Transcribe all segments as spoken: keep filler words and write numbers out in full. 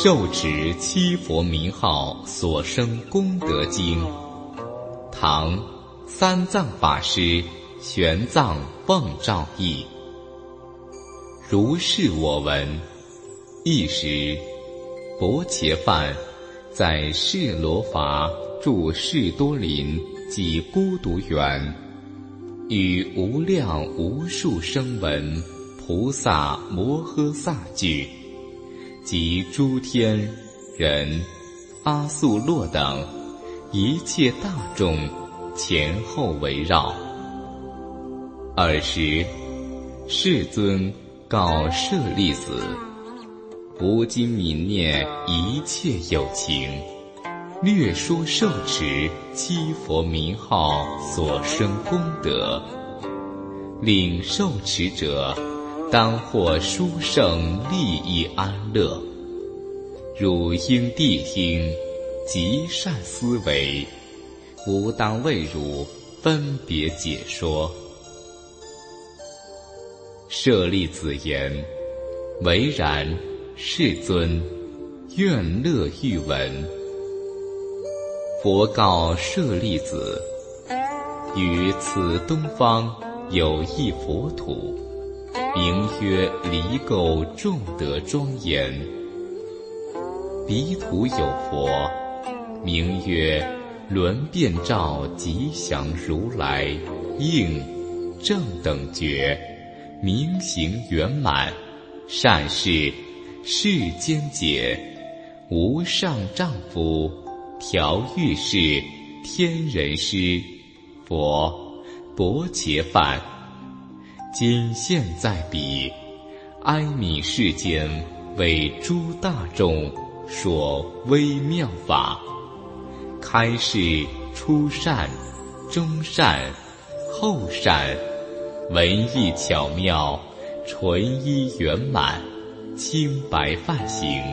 受持七佛名号所生功德经，唐三藏法师玄奘奉诏译。如是我闻。一时，薄伽梵在释罗伐住士多林及孤独园，与无量无数声闻菩萨摩诃萨聚，及诸天人阿素洛等一切大众前后围绕。尔时，世尊告舍利子：不今泯念一切有情，略说受持七佛名号所生功德，令受持者当获殊胜利益安乐。汝应谛听，极善思维，吾当为汝分别解说。舍利子言：唯然，世尊，愿乐欲闻。佛告舍利子：于此东方有一佛土，名曰离垢众德庄严。彼土有佛，名曰轮遍照吉祥如来，应正等觉，明行圆满，善事世间解，无上丈夫，调御士，天人师，佛薄伽梵。今现在彼，哀悯世间为诸大众说微妙法，开示初善、中善、后善，文艺巧妙，纯一圆满，清白梵行。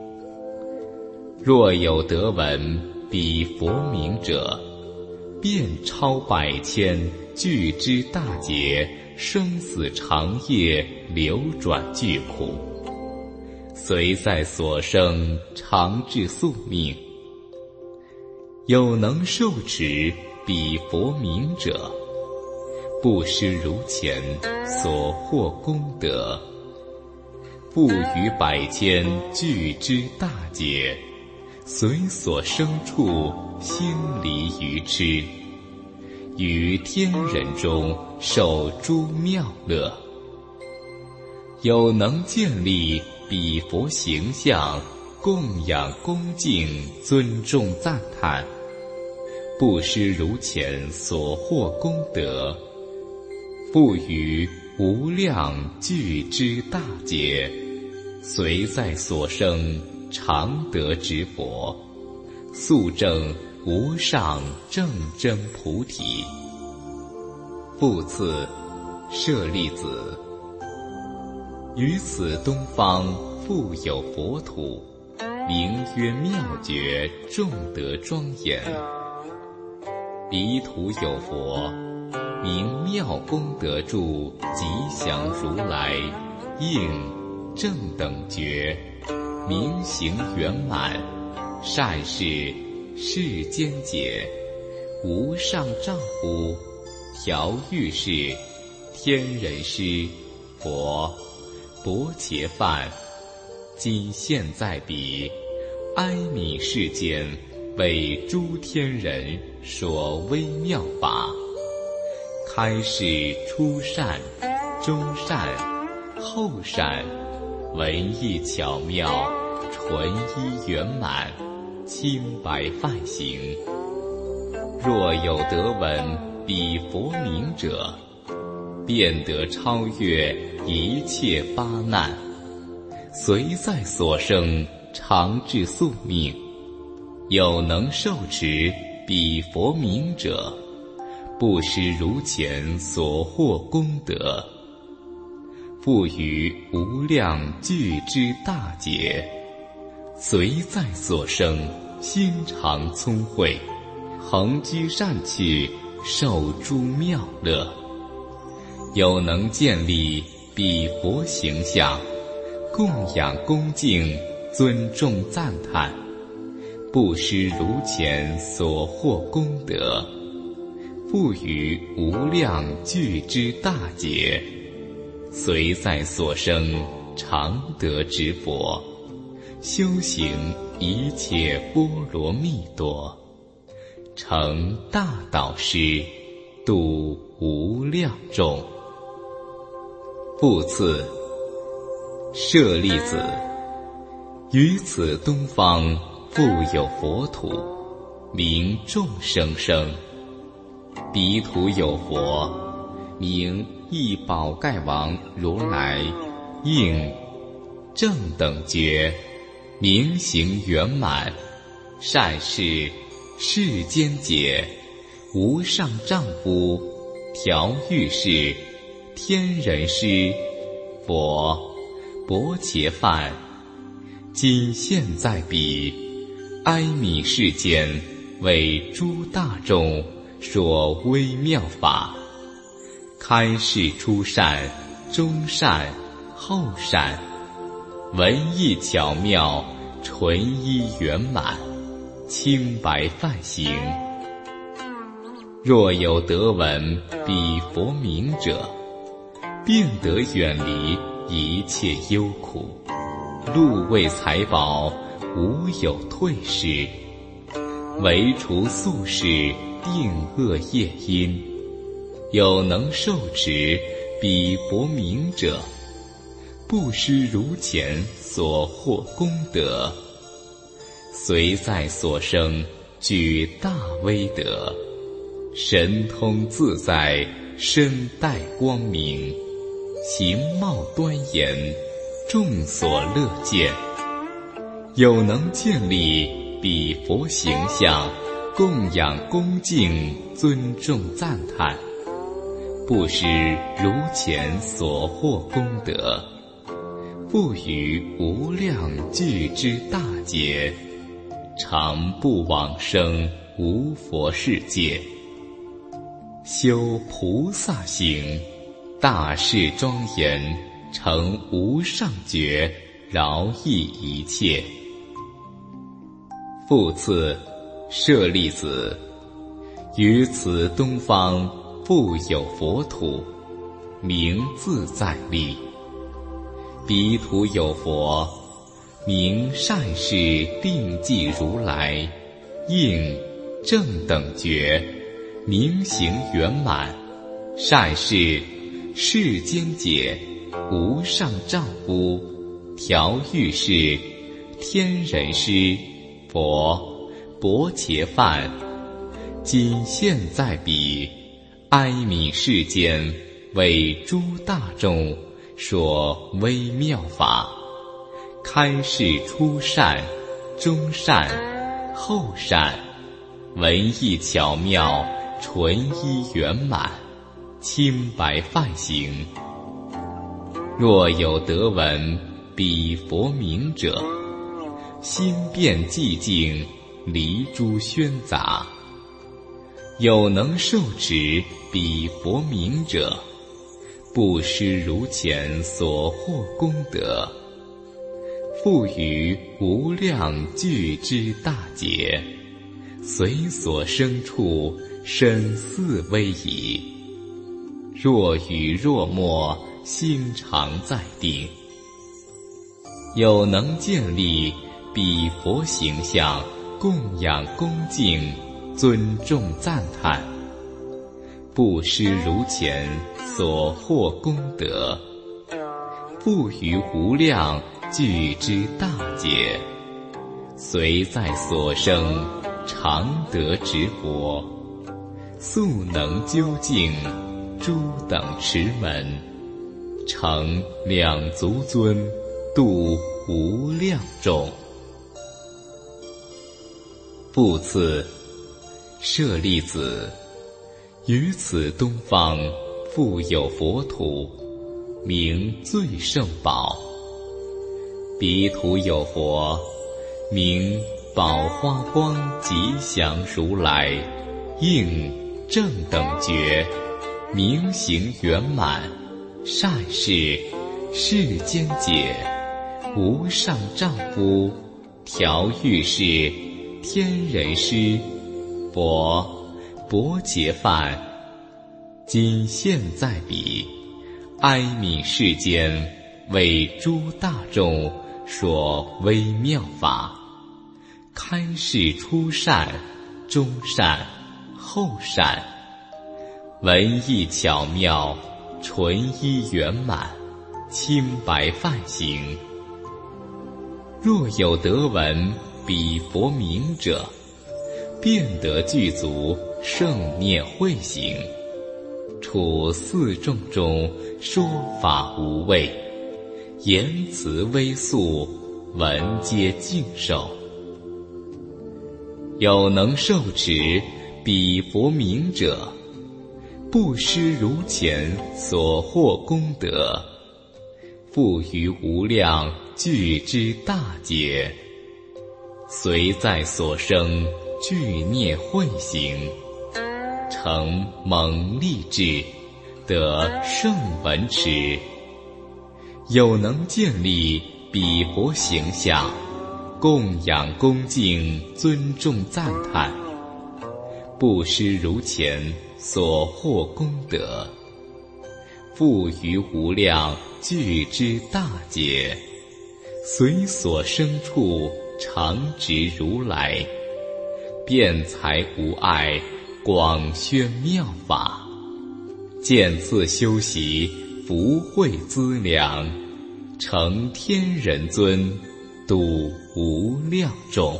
若有得闻彼佛名者，遍超百千具之大劫，生死长夜，流转巨苦，随在所生，长至宿命。有能受持彼佛名者，不失如前所获功德，不于百千具之大劫，随所生处心离愚痴，于天人中受诸妙乐。有能建立彼佛形象，供养恭敬尊重赞叹，不失如前所获功德，不于无量具之大劫，随在所生常得之佛，速证无上正真菩提。复次，舍利子，于此东方复有佛土，名曰妙觉众德庄严。彼土有佛，名妙功德住吉祥如来，应正等觉，明行圆满，善事世间解，无上丈夫，调御士，天人师，佛薄伽梵。今现在彼，哀悯世间为诸天人说微妙法，开示初善、中善、后善，文艺巧妙，纯一圆满，清白梵行。若有得闻彼佛名者，便得超越一切八难，随在所生，常至宿命。有能受持彼佛名者，不失如前所获功德，不于无量具之大劫，随在所生，心常聪慧，恒居善趣，受诸妙乐。有能建立彼佛形象，供养恭敬尊重赞叹，不失如前所获功德，不与无量具之大劫，随在所生常得之佛，修行一切波罗蜜多，成大导师，度无量众。复次，舍利子，于此东方复有佛土，名众生生。彼土有佛，名一宝盖王如来，应正等觉，明行圆满，善事世间解，无上丈夫，调御士，天人师，佛，薄伽梵，今现在彼，哀悯世间，为诸大众说微妙法，开示初善、中善、后善，文艺巧妙，纯一圆满，清白梵行。若有得闻彼佛名者，便得远离一切忧苦，路为财宝，无有退失，唯除宿世定恶业因。有能受持彼佛名者，不失如前所获功德，随在所生具大威德，神通自在，身带光明，形貌端严，众所乐见。有能建立彼佛形象，供养恭敬，尊重赞叹，不失如前所获功德，不与无量具之大劫，常不往生无佛世界，修菩萨行，大势庄严，成无上觉，饶益一切。复次，舍利子，于此东方复有佛土，名自在力。彼土有佛，名善事定寂如来，应正等觉，明行圆满，善事世间解，无上丈夫，调御士，天人师，佛，薄伽梵，今现在彼，哀悯世间，为诸大众说微妙法，开示初善、中善、后善，文艺巧妙，纯一圆满，清白梵行。若有得闻彼佛名者，心变寂静，离诸喧杂。有能受持彼佛名者，不失如前所获功德，复于无量具之大劫，随所生处身似微矣。若语若默，心常在定。有能建立彼佛形象，供养恭敬，尊重赞叹，不失如前所获功德，不于无量具之大劫，随在所生常得直佛，速能究竟诸等持门，成两足尊，度无量众。复次，舍利子，于此东方复有佛土，名最胜宝。彼土有佛，名宝花光吉祥如来，应正等觉，明行圆满，善事世间解， 无上丈夫，调御士，天人师，佛，薄伽梵。今现在彼，哀悯世间，为诸大众说微妙法，开示初善、中善、后善，文艺巧妙，纯一圆满，清白梵行。若有得闻彼佛名者，便得具足圣念慧行，处四众中说法无畏，言辞微速，闻皆敬受。有能受持彼佛名者，不失如前所获功德，复于无量具之大劫，随在所生具念慧行，成猛立志，得圣闻持。有能建立彼佛形象，供养恭敬尊重赞叹，不失如前所获功德，复于无量具之大劫，随所生处常植如来，辩才无碍，广宣妙法，见次修习福慧资粮，成天人尊，度无量众。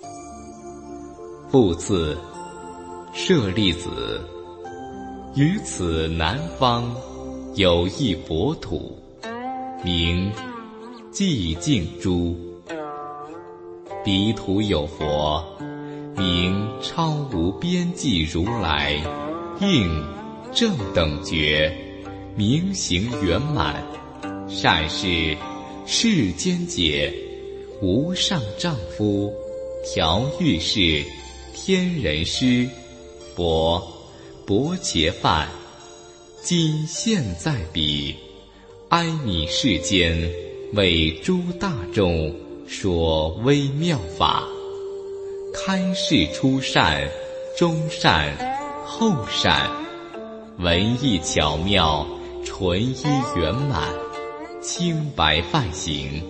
复次，舍利子，于此南方有一佛土，名寂静珠。彼土有佛，名超无边际如来，应正等觉，明行圆满，善是世间解，无上丈夫，调御士，天人师，佛，薄伽梵。今现在彼，哀悯世间，为诸大众说微妙法，开示初善、中善、后善，文艺巧妙，纯一圆满，清白梵行。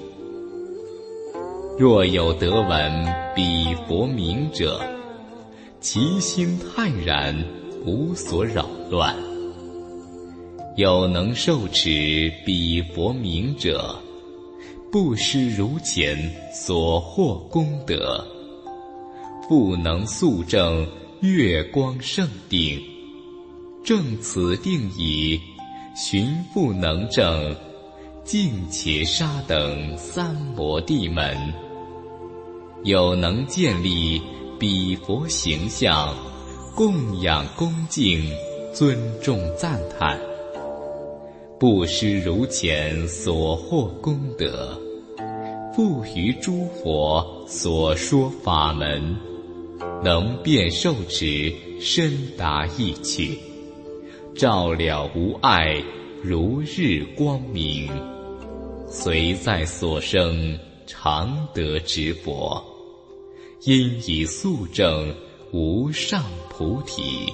若有得闻彼佛名者，其心泰然，无所扰乱。有能受持彼佛名者，不失如前所获功德，复能速证月光圣定，证此定已，寻复能证净伽沙等三摩地门。有能建立彼佛形象，供养恭敬尊重赞叹，不失如前所获功德，复于诸佛所说法门，能遍受持，深达意趣，照了无碍，如日光明，随在所生，常得值佛，因以速证无上菩提。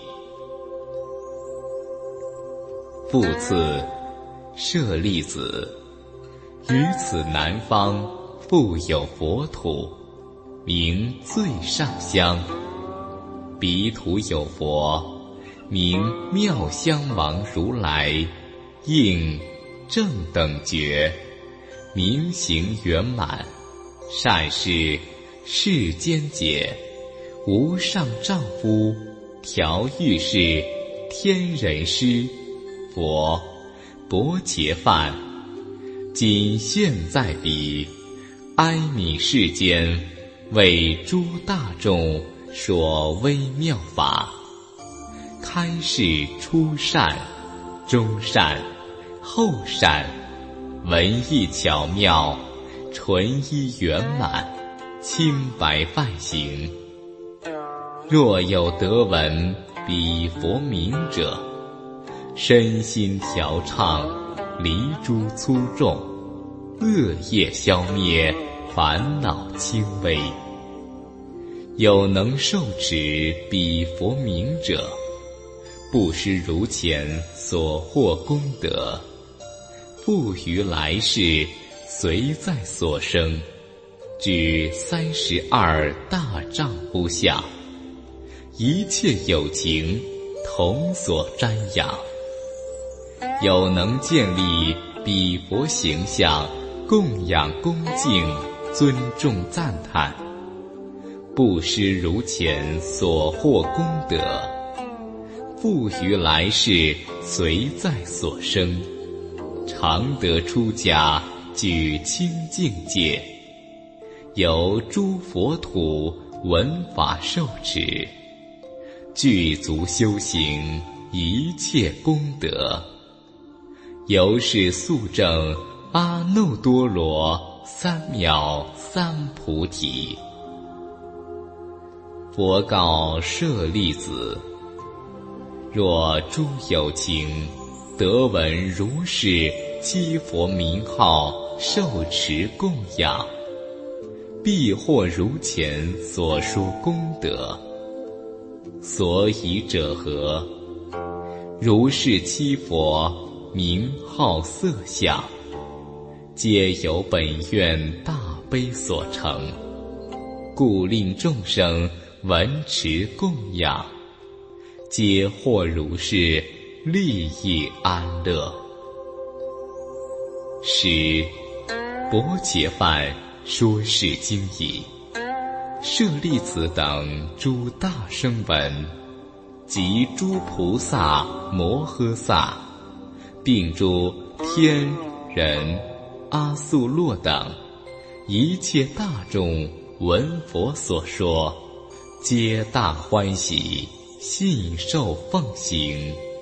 复次，舍利子，于此南方复有佛土，名最上香。彼土有佛，名妙香王如来，应正等觉，明行圆满，善是世间解，无上丈夫，调御士，天人师，佛，薄伽梵。今现在彼，哀悯世间，为诸大众说微妙法，开示初善、中善、后善，文艺巧妙，纯一圆满，清白梵行。若有得闻彼佛名者，身心调畅，离诸粗重， 恶业消灭，烦恼轻微。有能受持彼佛名者，不失如前所获功德，复于来世随在所生，具三十二大丈夫相，一切有情同所瞻仰。有能建立彼佛形象，供养恭敬，尊重赞叹，不失如前所获功德，复于来世随在所生，常得出家，具清净戒，由诸佛土闻法受持，具足修行一切功德，由是速证阿耨多罗三藐三菩提。佛告舍利子：若诸有情得闻如是七佛名号，受持供养，必获如前所说功德。所以者何？如是七佛名号色相，皆由本愿大悲所成，故令众生闻持供养，皆获如是利益安乐。十薄伽梵说是经已，舍利子等诸大声闻，及诸菩萨摩诃萨，并诸天人阿宿洛等一切大众闻佛所说，皆大欢喜，信受奉行。